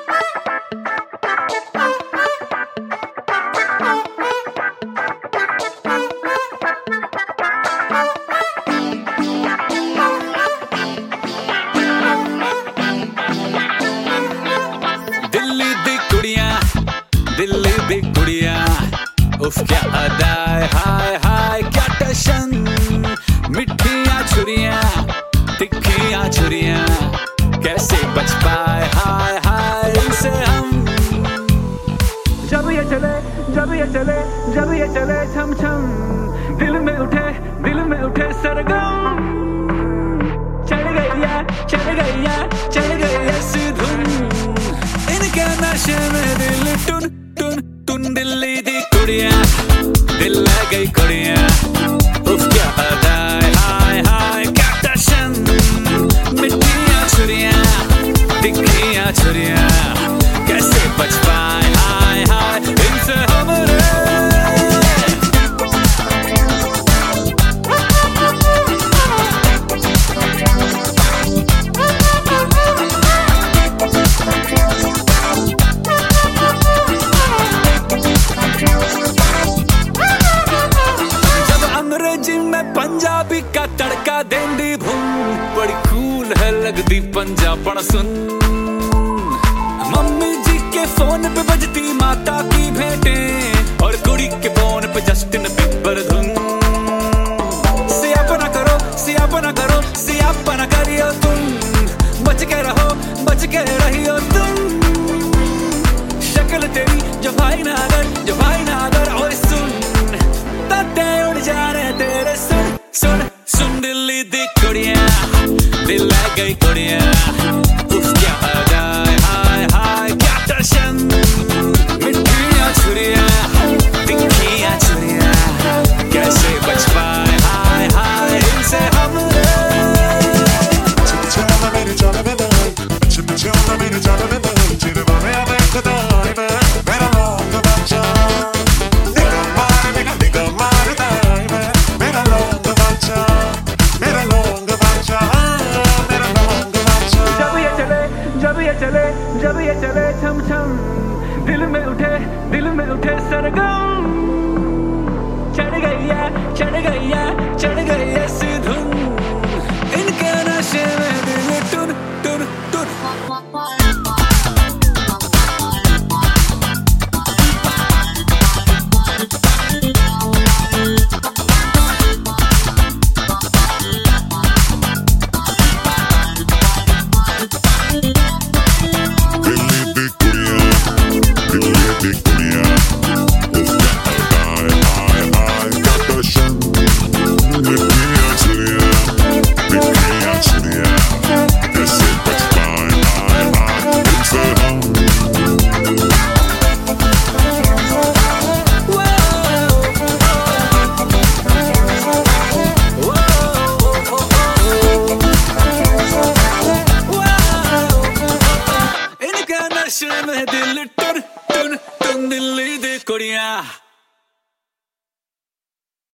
दिल्ली दी कुड़िया उफ क्या अदाए हाय हाय क्या टशन मिठियां छुरियां तिखियां छुरियां कैसे बच पाए हाय हाय इनसे हम। जब ये चले जब ये चले जब ये चले छम छम दिल में उठे सरगम चढ़ गई ऐसी धुन इनके नशे में दिल टुन टुन टुन। दिल्ली दी कुड़िया दिल लग गई कुड़िया उफ क्या अदाए हाय हाय क्या टशन मिठियां छुरियां तिखियां छुरियां कैसे बच पाए हाय हाय इनसे हमरे। पंजाबी का तड़का देंदी भून बड़ी कूल है लगदी पंजाबण सुन। मम्मी जी के फोन पे बजती माता की भेंटें और कुड़ी के फोन पे जस्टिन बीबर धुन। सियापा ना करियो तुम बच के रहियो तुम। शक्ल तेरी जो भाई ना अगर और सुन ताते उड़ जाने तेरे सुन सुन सुन। दिल्ली दी कुड़िया दिल लग गई कुड़िया उफ क्या अदाए हाय हाय क्या टशन मिठियां छुरियां तिखियां छुरियां कैसे बच पाए हाय हाय इनसे हमरे। जब ये चले छम छम दिल में उठे सरगम चढ़ गई ऐसी धुन इनके नशे में दिल टुन टुन टुन। With me